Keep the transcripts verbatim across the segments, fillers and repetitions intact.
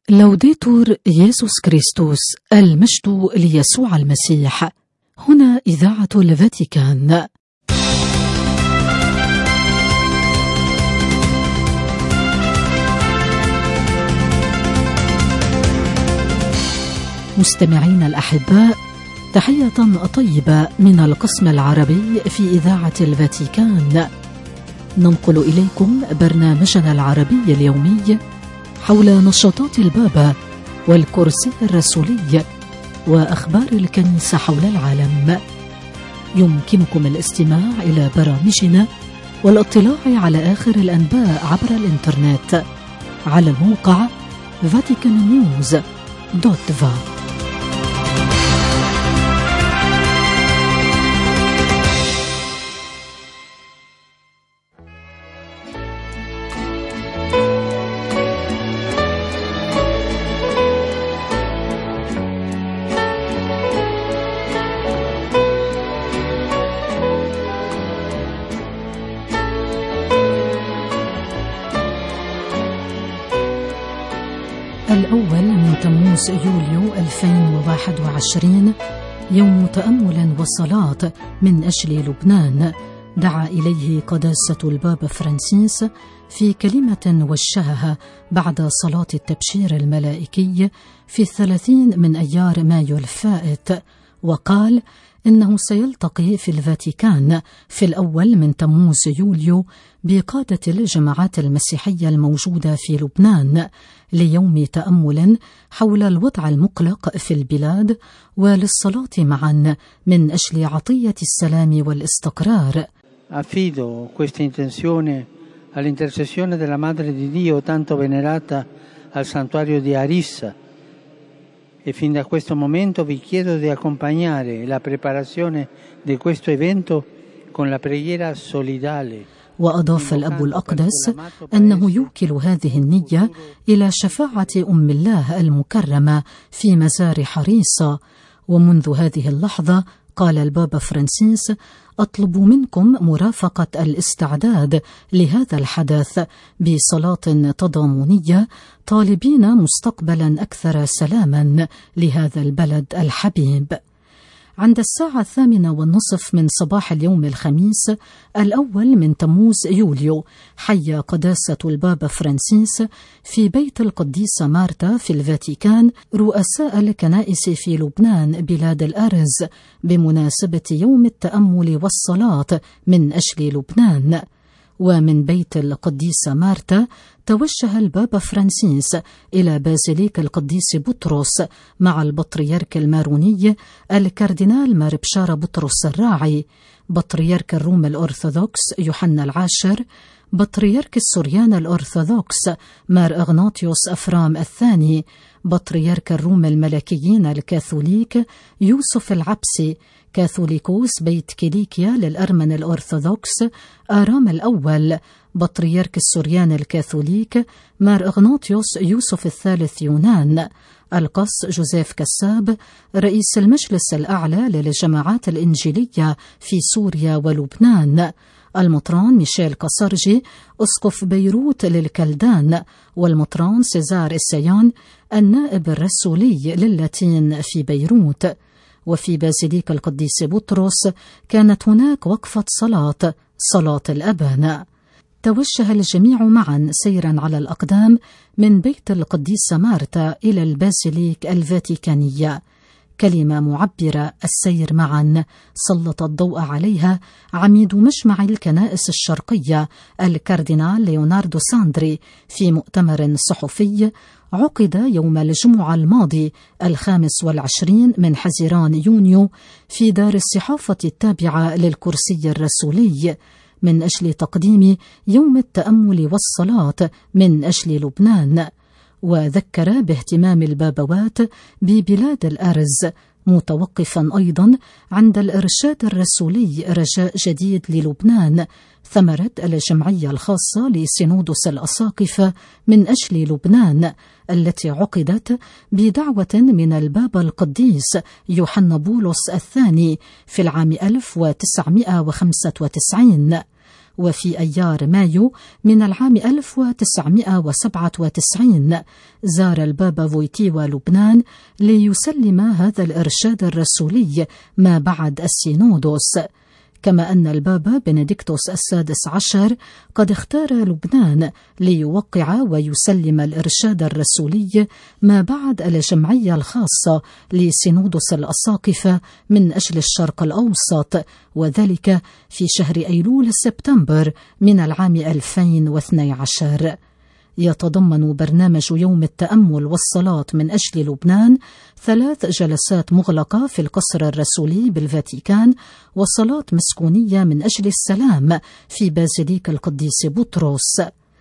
لوديتور يسوع كريستوس، المجد ليسوع المسيح. هنا إذاعة الفاتيكان. مستمعين الأحباء، تحية طيبة من القسم العربي في إذاعة الفاتيكان. ننقل إليكم برنامجنا العربي اليومي حول نشاطات البابا والكرسي الرسولي وأخبار الكنيسة حول العالم. يمكنكم الاستماع إلى برامجنا والاطلاع على آخر الأنباء عبر الإنترنت على الموقع فاتيكان نيوز دوت فا. الأول من تموز يوليو ألفين وواحد وعشرين يوم تأمل وصلاة من أجل لبنان، دعا إليه قداسة البابا فرانسيس في كلمة وجهها بعد صلاة التبشير الملائكي في الثلاثين من أيار مايو الفائت، وقال إنه سيلتقي في الفاتيكان في الأول من تموز يوليو بقادة الجماعات المسيحية الموجودة في لبنان ليوم تأمل حول الوضع المقلق في البلاد وللصلاة معا من أجل عطية السلام والاستقرار. Affido questa intenzione all'intercessione della Madre di Dio tanto venerata al santuario di Arissa e fin da questo momento vi chiedo di accompagnare la preparazione di questo evento con la preghiera solidale. وأضاف الأب الأقدس أنه يوكل هذه النية إلى شفاعة أم الله المكرمة في مزار حريصة. ومنذ هذه اللحظة، قال البابا فرانسيس، أطلب منكم مرافقة الاستعداد لهذا الحدث بصلاة تضامنية، طالبين مستقبلا أكثر سلاما لهذا البلد الحبيب. عند الساعة الثامنة والنصف من صباح اليوم الخميس الأول من تموز يوليو، حيا قداسة البابا فرانسيس في بيت القديسة مارتا في الفاتيكان رؤساء الكنائس في لبنان بلاد الأرز بمناسبة يوم التأمل والصلاة من أجل لبنان. ومن بيت القديسة مارتا توجه البابا فرانسيس إلى بازيليك القديس بطرس مع البطريرك الماروني الكاردينال مار بشارة بطرس الراعي، بطريرك الروم الأرثوذكس يوحنا العاشر، بطريرك السوريان الأرثوذكس مار أغناطيوس أفرام الثاني، بطريرك الروم الملكيين الكاثوليك يوسف العبسي، كاثوليكوس بيت كيليكيا للأرمن الأرثوذكس آرام الأول، بطريرك السوريان الكاثوليك مار أغناطيوس يوسف الثالث يونان، القس جوزيف كساب رئيس المجلس الأعلى للجماعات الإنجيلية في سوريا ولبنان، المطران ميشيل كاسرجي أسقف بيروت للكلدان، والمطران سيزار السيان النائب الرسولي للاتين في بيروت. وفي بازيليك القديس بطرس كانت هناك وقفة صلاة صلاة الأبانة. توجه الجميع معا سيرا على الأقدام من بيت القديسة مارتا إلى البازيليك الفاتيكانية، كلمة معبرة السير معا سلط الضوء عليها عميد مجمع الكنائس الشرقية الكاردينال ليوناردو ساندري في مؤتمر صحفي عقد يوم الجمعة الماضي الخامس والعشرين من حزيران يونيو في دار الصحافة التابعة للكرسي الرسولي من أجل تقديم يوم التأمل والصلاة من أجل لبنان. وذكر باهتمام البابوات ببلاد الأرز، متوقفا أيضا عند الإرشاد الرسولي رجاء جديد للبنان، ثمرة الجمعية الخاصة لسينودوس الأساقفة من أجل لبنان التي عقدت بدعوة من البابا القديس يوحنا بولس الثاني في العام ألف وتسعمائة وخمسة وتسعين. وفي أيار مايو من العام ألف وتسعمائة وسبعة وتسعين زار البابا فويتيوا لبنان ليسلم هذا الإرشاد الرسولي ما بعد السينودوس، كما أن البابا بنديكتوس السادس عشر قد اختار لبنان ليوقع ويسلم الإرشاد الرسولي ما بعد الجمعية الخاصة لسينودوس الأساقفة من أجل الشرق الأوسط، وذلك في شهر أيلول سبتمبر من العام ألفين واثني عشر. يتضمن برنامج يوم التأمل والصلاة من أجل لبنان ثلاث جلسات مغلقة في القصر الرسولي بالفاتيكان، وصلاة مسكونية من أجل السلام في بازيليك القديس بطرس.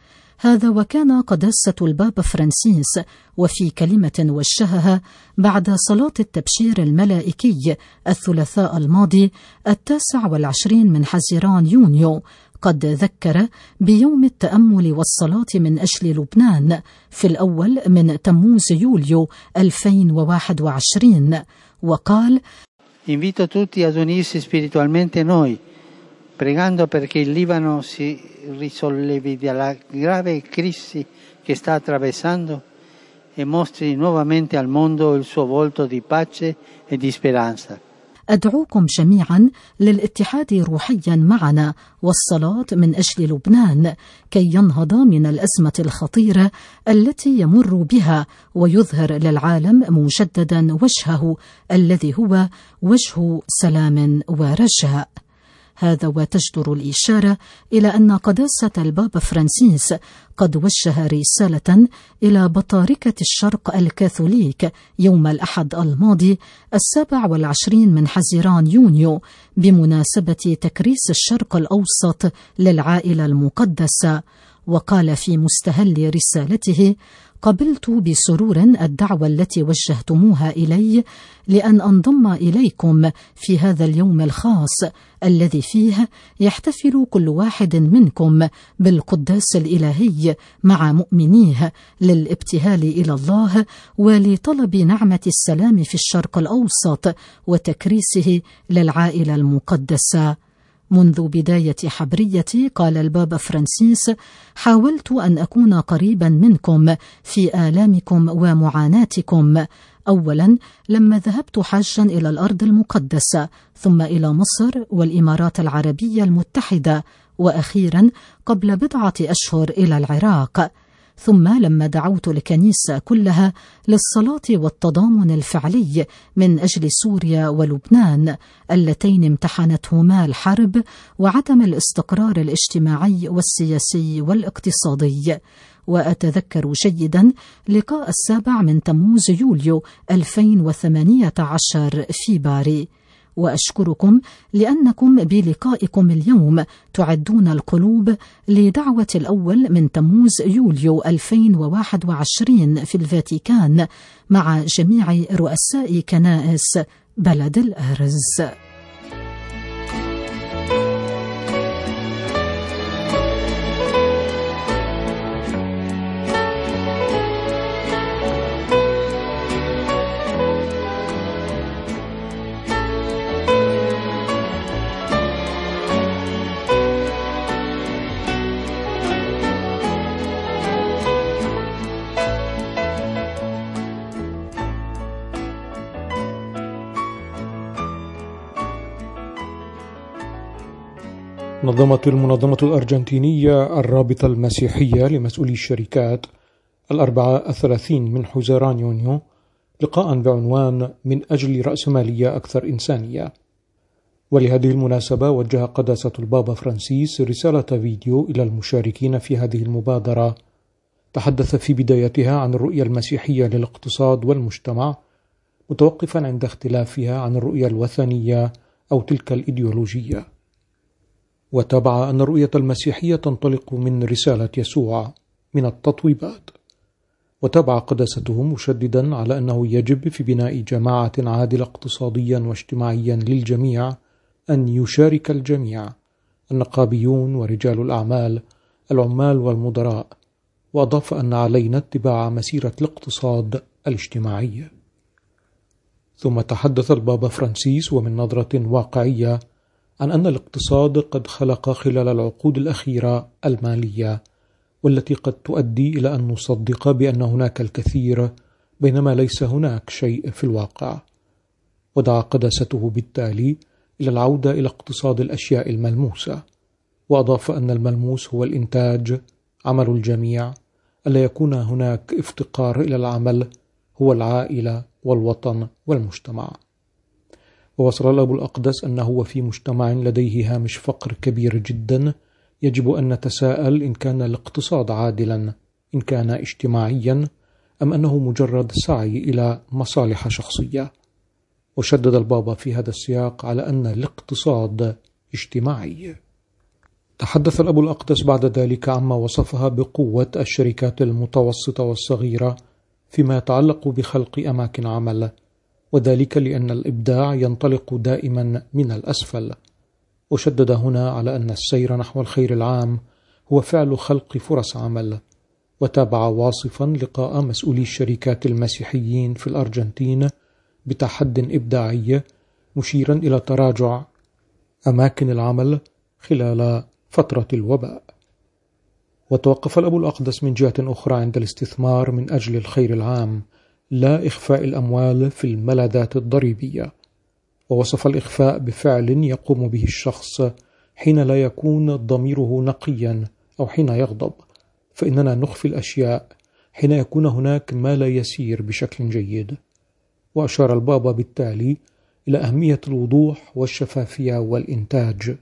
هذا وكان قداسة البابا فرانسيس وفي كلمة وجهها بعد صلاة التبشير الملائكي الثلاثاء الماضي التاسع والعشرين من حزيران يونيو قد ذكر بيوم التأمل والصلاة من أجل لبنان في الأول من تموز يوليو ألفين وواحد وعشرين، وقال: Invito tutti ad unirsi spiritualmente noi, pregando perché il Libano si risollevi dalla grave crisi che sta attraversando e mostri nuovamente al mondo il suo volto di pace e di speranza. أدعوكم جميعا للاتحاد روحيا معنا والصلاة من أجل لبنان كي ينهض من الأزمة الخطيرة التي يمر بها ويظهر للعالم مجددا وجهه الذي هو وجه سلام ورجاء. هذا وتجدر الإشارة إلى أن قداسة البابا فرانسيس قد وجه رسالة إلى بطاركة الشرق الكاثوليك يوم الأحد الماضي السابع والعشرين من حزيران يونيو بمناسبة تكريس الشرق الأوسط للعائلة المقدسة، وقال في مستهل رسالته: قبلت بسرور الدعوة التي وجهتموها إلي لأن أنضم إليكم في هذا اليوم الخاص الذي فيه يحتفل كل واحد منكم بالقداس الإلهي مع مؤمنيه للابتهال إلى الله ولطلب نعمة السلام في الشرق الأوسط وتكريسه للعائلة المقدسة. منذ بداية حبريتي، قال البابا فرانسيس، حاولت أن أكون قريبا منكم في آلامكم ومعاناتكم، أولا لما ذهبت حاجا إلى الأرض المقدسة، ثم إلى مصر والإمارات العربية المتحدة، وأخيرا قبل بضعة أشهر إلى العراق، ثم لما دعوت الكنيسة كلها للصلاة والتضامن الفعلي من أجل سوريا ولبنان اللتين امتحنتهما الحرب وعدم الاستقرار الاجتماعي والسياسي والاقتصادي. وأتذكر جيدا لقاء السابع من تموز يوليو ألفين وثمانية عشر في باري. وأشكركم لأنكم بلقائكم اليوم تعدون القلوب لدعوة الأول من تموز يوليو ألفين وواحد وعشرين في الفاتيكان مع جميع رؤساء كنائس بلد الأرز. نظمت المنظمة الأرجنتينية الرابطة المسيحية لمسؤولي الشركات الأربعاء الثلاثين من حزيران يونيو لقاء بعنوان من أجل رأسمالية أكثر إنسانية. ولهذه المناسبة وجه قداسة البابا فرانسيس رسالة فيديو إلى المشاركين في هذه المبادرة، تحدث في بدايتها عن الرؤية المسيحية للاقتصاد والمجتمع، متوقفا عند اختلافها عن الرؤية الوثنية أو تلك الإيديولوجية. وتابع أن الرؤية المسيحية تنطلق من رسالة يسوع من التطويبات. وتابع قداسته مشددا على أنه يجب في بناء جماعة عادلة اقتصاديا واجتماعيا للجميع أن يشارك الجميع، النقابيون ورجال الأعمال، العمال والمدراء. وأضاف أن علينا اتباع مسيرة الاقتصاد الاجتماعي. ثم تحدث البابا فرانسيس ومن نظرة واقعية عن أن الاقتصاد قد خلق خلال العقود الأخيرة المالية، والتي قد تؤدي إلى أن نصدق بأن هناك الكثير بينما ليس هناك شيء في الواقع. ودعا قداسته بالتالي إلى العودة إلى اقتصاد الأشياء الملموسة، وأضاف أن الملموس هو الإنتاج، عمل الجميع، ألا يكون هناك افتقار إلى العمل، هو العائلة والوطن والمجتمع. ووصل الأب الأقدس أنه وفي مجتمع لديه هامش فقر كبير جدا يجب أن نتساءل إن كان الاقتصاد عادلا، إن كان اجتماعيا، أم أنه مجرد سعي إلى مصالح شخصية. وشدد البابا في هذا السياق على أن الاقتصاد اجتماعي. تحدث الأب الأقدس بعد ذلك عما وصفها بقوة الشركات المتوسطة والصغيرة فيما يتعلق بخلق أماكن عمل، وذلك لأن الإبداع ينطلق دائما من الأسفل. وشدد هنا على أن السير نحو الخير العام هو فعل خلق فرص عمل. وتابع واصفا لقاء مسؤولي الشركات المسيحيين في الأرجنتين بتحد إبداعي، مشيرا إلى تراجع أماكن العمل خلال فترة الوباء. وتوقف الأب الأقدس من جهة أخرى عند الاستثمار من أجل الخير العام، لا إخفاء الأموال في الملاذات الضريبية. ووصف الإخفاء بفعل يقوم به الشخص حين لا يكون ضميره نقيا أو حين يغضب، فإننا نخفي الأشياء حين يكون هناك ما لا يسير بشكل جيد. وأشار البابا بالتالي إلى أهمية الوضوح والشفافية والإنتاج.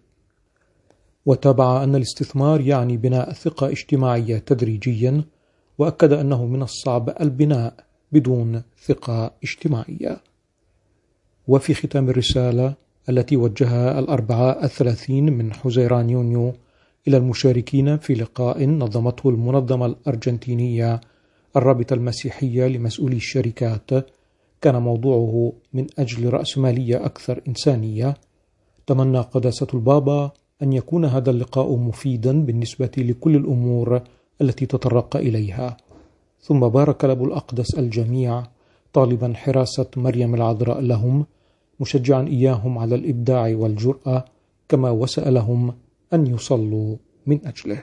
وتابع أن الاستثمار يعني بناء ثقة اجتماعية تدريجيا، وأكد أنه من الصعب البناء بدون ثقة اجتماعية. وفي ختام الرسالة التي وجهها الأربعاء الثلاثين من حزيران يونيو إلى المشاركين في لقاء نظمته المنظمة الأرجنتينية الرابطة المسيحية لمسؤولي الشركات، كان موضوعه من أجل رأسمالية أكثر إنسانية. تمنى قداسة البابا أن يكون هذا اللقاء مفيدا بالنسبة لكل الأمور التي تطرق إليها. ثم بارك الأب الأقدس الجميع، طالبا حراسة مريم العذراء لهم، مشجعا إياهم على الإبداع والجرأة، كما وسألهم أن يصلوا من أجله.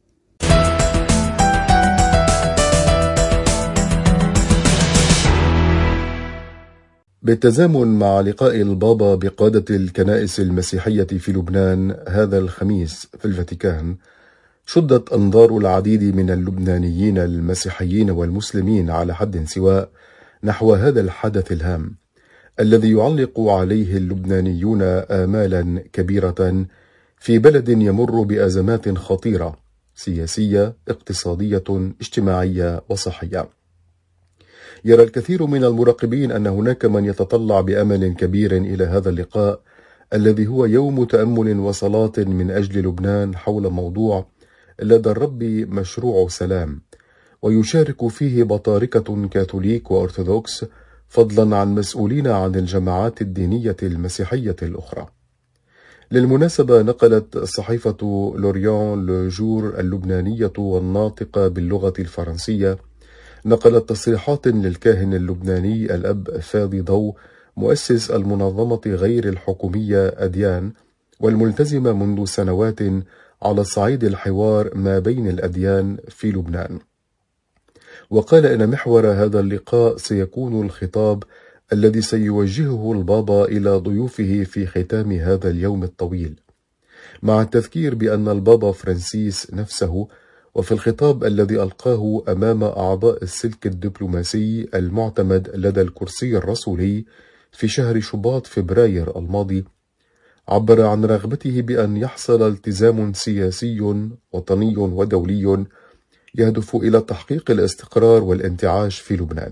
بالتزامن مع لقاء البابا بقادة الكنائس المسيحية في لبنان هذا الخميس في الفاتيكان، شدت أنظار العديد من اللبنانيين المسيحيين والمسلمين على حد سواء نحو هذا الحدث الهام الذي يعلق عليه اللبنانيون آمالا كبيرة في بلد يمر بأزمات خطيرة سياسية، اقتصادية، اجتماعية وصحية. يرى الكثير من المراقبين أن هناك من يتطلع بأمل كبير إلى هذا اللقاء الذي هو يوم تأمل وصلاة من أجل لبنان حول موضوع لدى الرب مشروع سلام، ويشارك فيه بطاركة كاثوليك وأرثوذكس، فضلا عن مسؤولين عن الجماعات الدينية المسيحية الأخرى. للمناسبة، نقلت صحيفة لوريان لو جور اللبنانية والناطقة باللغة الفرنسية نقلت تصريحات للكاهن اللبناني الأب فاضي ضو، مؤسس المنظمة غير الحكومية أديان والملتزمة منذ سنوات على صعيد الحوار ما بين الأديان في لبنان. وقال إن محور هذا اللقاء سيكون الخطاب الذي سيوجهه البابا إلى ضيوفه في ختام هذا اليوم الطويل، مع التذكير بأن البابا فرانسيس نفسه وفي الخطاب الذي ألقاه أمام أعضاء السلك الدبلوماسي المعتمد لدى الكرسي الرسولي في شهر شباط فبراير الماضي، عبر عن رغبته بأن يحصل التزام سياسي وطني ودولي يهدف إلى تحقيق الاستقرار والانتعاش في لبنان.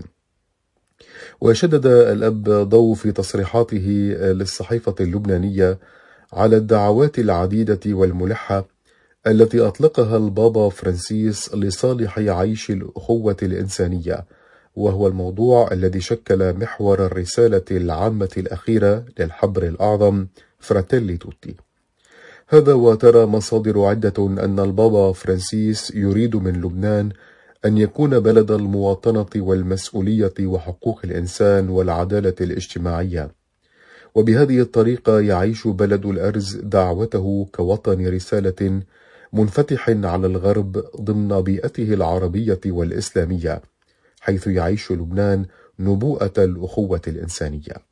وشدد الأب ضو في تصريحاته للصحيفة اللبنانية على الدعوات العديدة والملحة التي أطلقها البابا فرانسيس لصالح عيش الأخوة الإنسانية، وهو الموضوع الذي شكل محور الرسالة العامة الأخيرة للحبر الأعظم فراتيلي توتي. هذا وترى مصادر عدة أن البابا فرانسيس يريد من لبنان أن يكون بلد المواطنة والمسؤولية وحقوق الإنسان والعدالة الاجتماعية، وبهذه الطريقة يعيش بلد الأرز دعوته كوطن رسالة منفتح على الغرب ضمن بيئته العربية والإسلامية، حيث يعيش لبنان نبوءة الأخوة الإنسانية.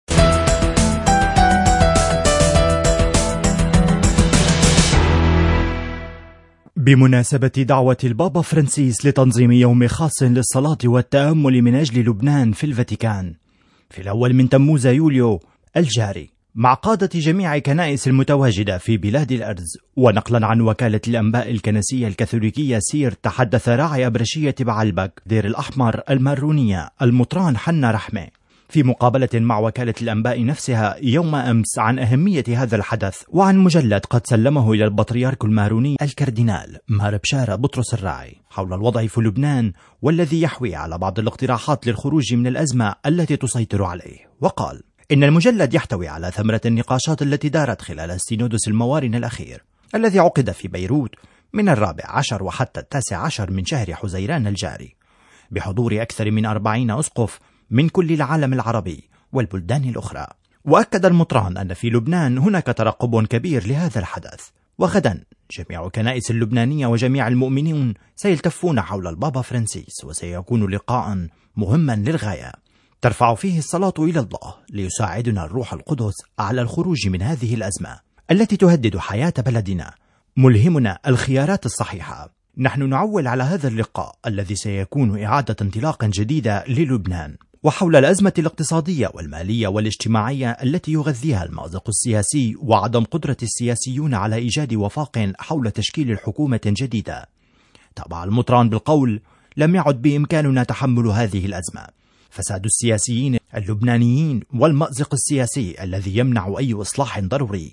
بمناسبة دعوة البابا فرانسيس لتنظيم يوم خاص للصلاة والتأمل من أجل لبنان في الفاتيكان في الأول من تموز يوليو الجاري، مع قادة جميع كنائس المتواجدة في بلاد الأرز، ونقلا عن وكالة الأنباء الكنسية الكاثوليكية سير، تحدث راعي أبرشية بعلبك دير الأحمر المارونية المطران حنا رحمة في مقابلة مع وكالة الأنباء نفسها يوم أمس عن أهمية هذا الحدث، وعن مجلد قد سلمه إلى البطريرك الماروني الكاردينال مار بشارة بطرس الراعي حول الوضع في لبنان، والذي يحوي على بعض الاقتراحات للخروج من الأزمة التي تسيطر عليه. وقال إن المجلد يحتوي على ثمرة النقاشات التي دارت خلال السينودس الموارن الأخير الذي عقد في بيروت من الرابع عشر وحتى التاسع عشر من شهر حزيران الجاري، بحضور أكثر من أربعين أسقف من كل العالم العربي والبلدان الأخرى. وأكد المطران أن في لبنان هناك ترقب كبير لهذا الحدث، وغدا جميع الكنائس اللبنانية وجميع المؤمنين سيلتفون حول البابا فرانسيس، وسيكون لقاء مهما للغاية ترفع فيه الصلاة إلى الله ليساعدنا الروح القدس على الخروج من هذه الأزمة التي تهدد حياة بلدنا، ملهمنا الخيارات الصحيحة. نحن نعول على هذا اللقاء الذي سيكون إعادة انطلاق جديدة للبنان، وحول الأزمة الاقتصادية والمالية والاجتماعية التي يغذيها المأزق السياسي وعدم قدرة السياسيون على إيجاد وفاق حول تشكيل حكومة جديدة. تابع المطران بالقول: لم يعد بإمكاننا تحمل هذه الأزمة، فساد السياسيين اللبنانيين والمأزق السياسي الذي يمنع أي إصلاح ضروري.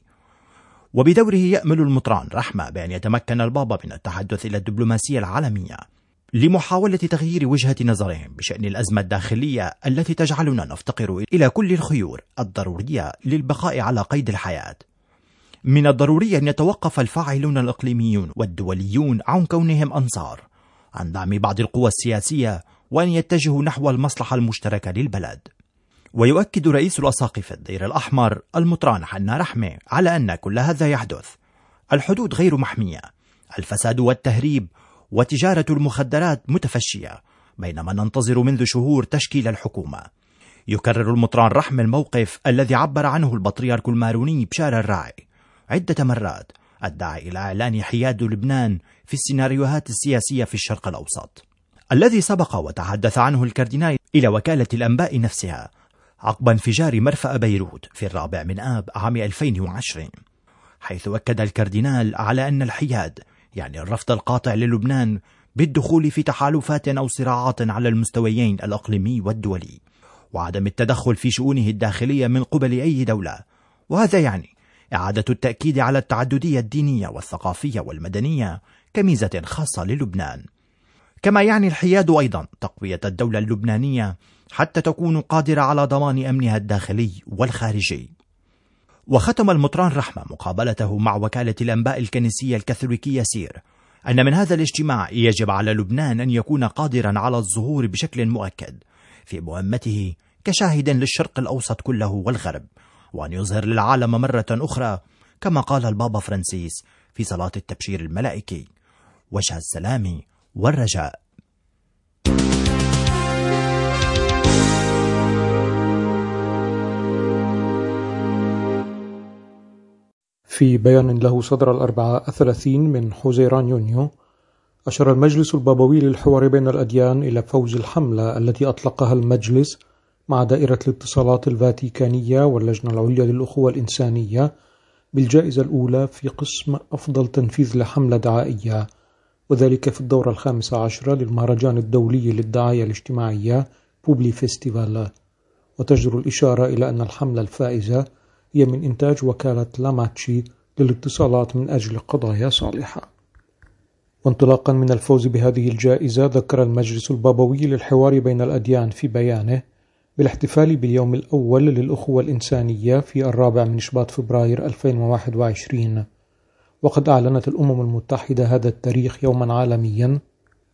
وبدوره يأمل المطران رحمة بأن يتمكن البابا من التحدث إلى الدبلوماسية العالمية لمحاولة تغيير وجهة نظرهم بشأن الأزمة الداخلية التي تجعلنا نفتقر إلى كل الخيور الضرورية للبقاء على قيد الحياة. من الضروري أن يتوقف الفاعلون الإقليميون والدوليون عن كونهم أنصار عن دعم بعض القوى السياسية، وأن يتجهوا نحو المصلحة المشتركة للبلد. ويؤكد رئيس الأساقفة الدير الأحمر المطران حنا رحمة على أن كل هذا يحدث، الحدود غير محمية، الفساد والتهريب وتجارة المخدرات متفشية، بينما ننتظر منذ شهور تشكيل الحكومة. يكرر المطران رحمة الموقف الذي عبر عنه البطريرك الماروني بشارة الراعي عدة مرات، الداعي إلى إعلان حياد لبنان في السيناريوهات السياسية في الشرق الأوسط، الذي سبق وتحدث عنه الكاردينال إلى وكالة الأنباء نفسها عقب انفجار مرفأ بيروت في الرابع من آب عام ألفين وعشرين، حيث أكد الكاردينال على أن الحياد يعني الرفض القاطع للبنان بالدخول في تحالفات أو صراعات على المستويين الإقليمي والدولي، وعدم التدخل في شؤونه الداخلية من قبل أي دولة. وهذا يعني إعادة التأكيد على التعددية الدينية والثقافية والمدنية كميزة خاصة للبنان. كما يعني الحياد أيضا تقوية الدولة اللبنانية حتى تكون قادرة على ضمان أمنها الداخلي والخارجي. وختم المطران رحمة مقابلته مع وكالة الأنباء الكنسية الكاثوليكية سير أن من هذا الاجتماع يجب على لبنان أن يكون قادرا على الظهور بشكل مؤكد في مهمته كشاهد للشرق الأوسط كله والغرب، وأن يظهر للعالم مرة أخرى كما قال البابا فرانسيس في صلاة التبشير الملائكي: وجه السلام والرجاء. في بيان له صدر الأربعاء الثلاثين من حزيران يونيو، أشار المجلس البابوي للحوار بين الأديان إلى فوز الحملة التي أطلقها المجلس مع دائرة الاتصالات الفاتيكانية واللجنة العليا للأخوة الإنسانية بالجائزة الأولى في قسم أفضل تنفيذ لحملة دعائية، وذلك في الدورة الخامسة عشرة للمهرجان الدولي للدعاية الاجتماعية بوبلي فيستيفال. وتجدر الإشارة إلى أن الحملة الفائزة هي من إنتاج وكالة لاماتشي للاتصالات من أجل قضايا صالحة. وانطلاقا من الفوز بهذه الجائزة، ذكر المجلس البابوي للحوار بين الأديان في بيانه بالاحتفال باليوم الأول للأخوة الإنسانية في الرابع من شباط فبراير ألفين وواحد وعشرين، وقد أعلنت الأمم المتحدة هذا التاريخ يوما عالميا،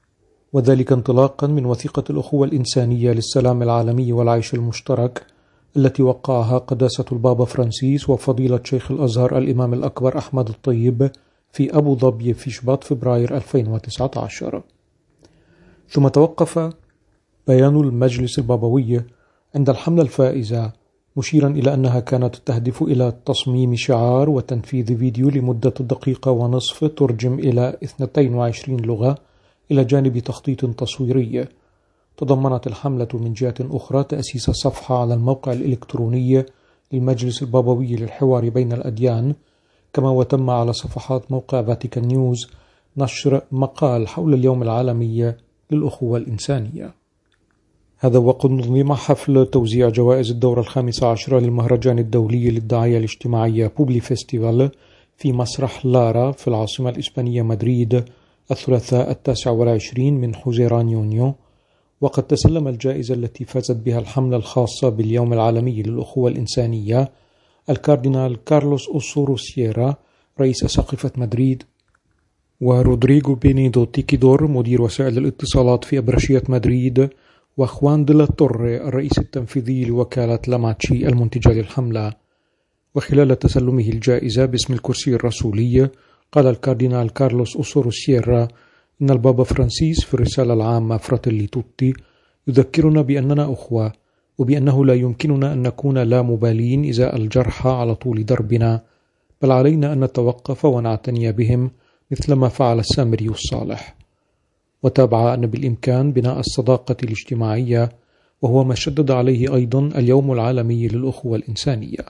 وذلك انطلاقا من وثيقة الأخوة الإنسانية للسلام العالمي والعيش المشترك التي وقعها قداسة البابا فرانسيس وفضيلة شيخ الأزهر الإمام الأكبر أحمد الطيب في أبو ظبي في شباط فبراير ألفين وتسعة عشر. ثم توقف بيان المجلس البابوي عند الحملة الفائزة، مشيرا إلى أنها كانت تهدف إلى تصميم شعار وتنفيذ فيديو لمدة دقيقة ونصف ترجم إلى اثنتين وعشرين لغة، إلى جانب تخطيط تصويري. تضمنت الحملة من جهة أخرى تأسيس صفحة على الموقع الإلكتروني للمجلس البابوي للحوار بين الأديان، كما وتم على صفحات موقع فاتيكان نيوز نشر مقال حول اليوم العالمي للأخوة الإنسانية. هذا وقد نظم حفل توزيع جوائز الدورة الخامسة عشرة للمهرجان الدولي للدعاية الاجتماعية بوبلي فيستيفال في مسرح لارا في العاصمة الإسبانية مدريد الثلاثاء التاسع والعشرين من حزيران يونيو. وقد تسلم الجائزة التي فازت بها الحملة الخاصة باليوم العالمي للأخوة الإنسانية الكاردينال كارلوس أوسورو سييرا رئيس أساقفة مدريد، ورودريغو بينيدو تيكيدور مدير وسائل الاتصالات في أبرشية مدريد، وخوان دي لا توري الرئيس التنفيذي لوكالة لاماتشي المنتجة للحملة. وخلال تسلمه الجائزة باسم الكرسي الرسولي قال الكاردينال كارلوس أوسورو سييرا إن البابا فرانسيس في الرسالة العامة فراتيلي توتي يذكرنا بأننا أخوة، وبأنه لا يمكننا أن نكون لا مبالين إزاء الجرحى على طول دربنا، بل علينا أن نتوقف ونعتني بهم مثل ما فعل السامري الصالح. وتابع أن بالإمكان بناء الصداقة الاجتماعية، وهو ما شدد عليه أيضا اليوم العالمي للأخوة الإنسانية.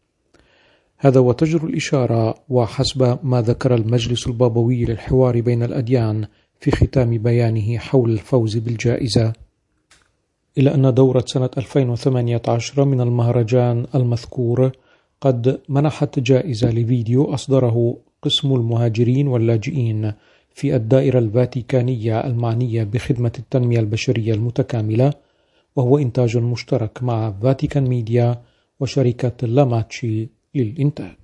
هذا وتجر الإشارة وحسب ما ذكر المجلس البابوي للحوار بين الأديان في ختام بيانه حول الفوز بالجائزة، إلى أن دورة سنة ألفين وثمانية عشر من المهرجان المذكور قد منحت جائزة لفيديو أصدره قسم المهاجرين واللاجئين في الدائرة الفاتيكانية المعنية بخدمة التنمية البشرية المتكاملة، وهو إنتاج مشترك مع فاتيكان ميديا وشركة لاماتشي للإنتاج.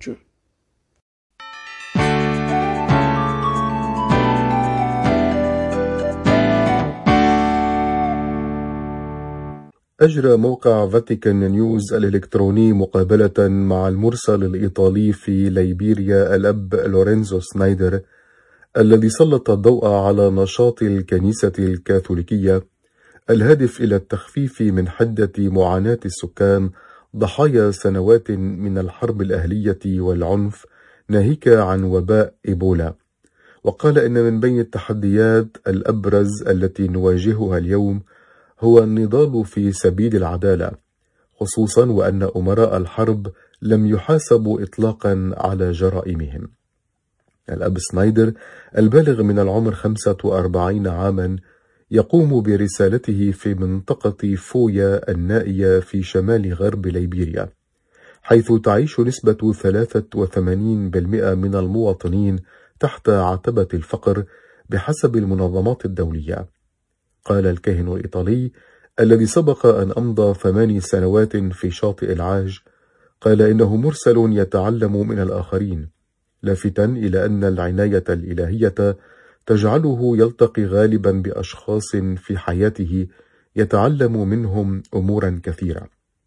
أجرى موقع فاتيكان نيوز الإلكتروني مقابلة مع المرسل الإيطالي في ليبيريا الأب لورينزو سنايدر، الذي سلط الضوء على نشاط الكنيسة الكاثوليكية الهادف إلى التخفيف من حدة معاناة السكان ضحايا سنوات من الحرب الأهلية والعنف، ناهيك عن وباء إيبولا. وقال إن من بين التحديات الأبرز التي نواجهها اليوم هو النضال في سبيل العدالة، خصوصا وأن أمراء الحرب لم يحاسبوا إطلاقا على جرائمهم. الأب سنايدر البالغ من العمر خمسة وأربعين عاما يقوم برسالته في منطقة فويا النائية في شمال غرب ليبيريا، حيث تعيش نسبة ثلاثة وثمانين بالمئة من المواطنين تحت عتبة الفقر بحسب المنظمات الدولية. قال الكاهن الإيطالي الذي سبق أن أمضى ثماني سنوات في شاطئ العاج، قال إنه مرسل يتعلم من الآخرين، لافتا إلى أن العناية الإلهية تجعله يلتقي غالبا بأشخاص في حياته يتعلم منهم أمورا كثيرة.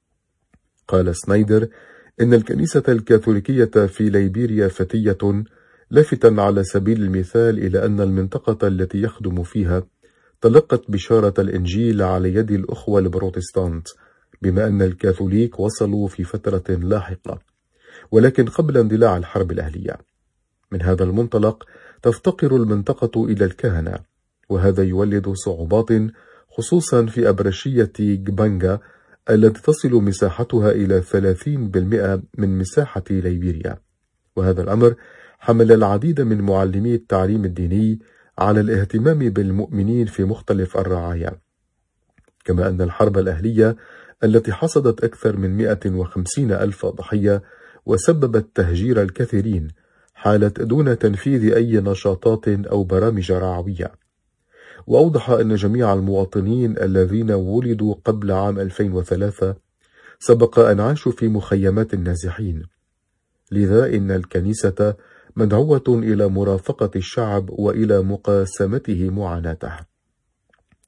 قال سنايدر إن الكنيسة الكاثوليكية في ليبيريا فتية، لافتا على سبيل المثال إلى أن المنطقة التي يخدم فيها تلقت بشارة الإنجيل على يد الأخوة البروتستانت، بما أن الكاثوليك وصلوا في فترة لاحقة ولكن قبل اندلاع الحرب الأهلية. من هذا المنطلق تفتقر المنطقة إلى الكهنة، وهذا يولد صعوبات خصوصا في أبرشية جبانجا التي تصل مساحتها إلى ثلاثين بالمئة من مساحة ليبيريا. وهذا الأمر حمل العديد من معلمي التعليم الديني على الاهتمام بالمؤمنين في مختلف الرعايا، كما أن الحرب الأهلية التي حصدت أكثر من مئة وخمسين ألف ضحية وسببت تهجير الكثيرين حالت دون تنفيذ أي نشاطات أو برامج رعوية. وأوضح أن جميع المواطنين الذين ولدوا قبل عام ألفين وثلاثة سبق أن عاشوا في مخيمات النازحين، لذا إن الكنيسة مدعوة إلى مرافقة الشعب وإلى مقاسمته معاناته.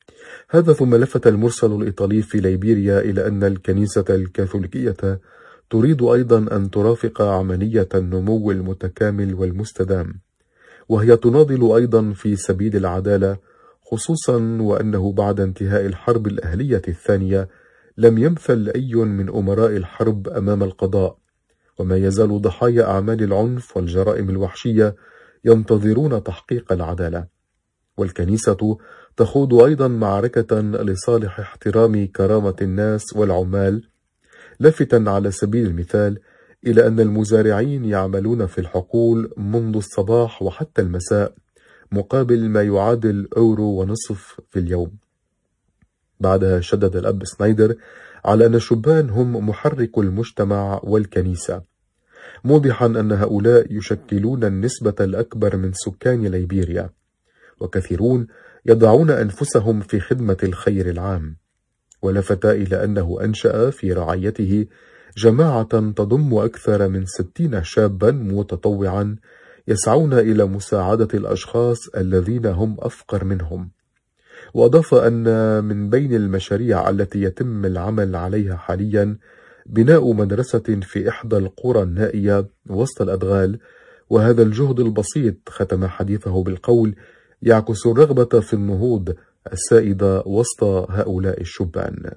هذا ثم لفت المرسل الإيطالي في ليبيريا إلى أن الكنيسة الكاثوليكية تريد أيضا أن ترافق عملية النمو المتكامل والمستدام، وهي تناضل أيضا في سبيل العدالة، خصوصا وأنه بعد انتهاء الحرب الأهلية الثانية لم يمثل أي من أمراء الحرب أمام القضاء، وما يزال ضحايا أعمال العنف والجرائم الوحشية ينتظرون تحقيق العدالة. والكنيسة تخوض أيضا معركة لصالح احترام كرامة الناس والعمال، لافتا على سبيل المثال إلى أن المزارعين يعملون في الحقول منذ الصباح وحتى المساء مقابل ما يعادل أورو ونصف في اليوم. بعدها شدد الأب سنايدر على أن الشبان هم محرك المجتمع والكنيسة، موضحا أن هؤلاء يشكلون النسبة الأكبر من سكان ليبيريا، وكثيرون يضعون أنفسهم في خدمة الخير العام. ولفت إلى أنه أنشأ في رعايته جماعة تضم أكثر من ستين شابا متطوعا يسعون إلى مساعدة الأشخاص الذين هم أفقر منهم. وأضاف أن من بين المشاريع التي يتم العمل عليها حاليا بناء مدرسة في إحدى القرى النائية وسط الأدغال، وهذا الجهد البسيط، ختم حديثه بالقول، يعكس الرغبة في النهوض السائدة وسط هؤلاء الشبان.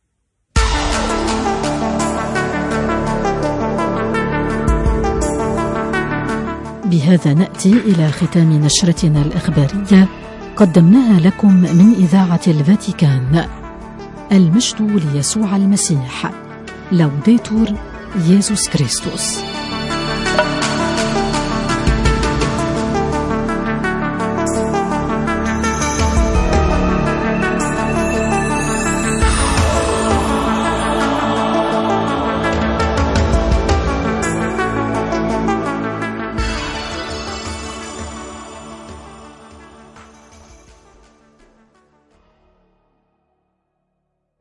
بهذا نأتي إلى ختام نشرتنا الإخبارية قدمناها لكم من إذاعة الفاتيكان. المجد ليسوع المسيح. لوديتور يسوع كريستوس.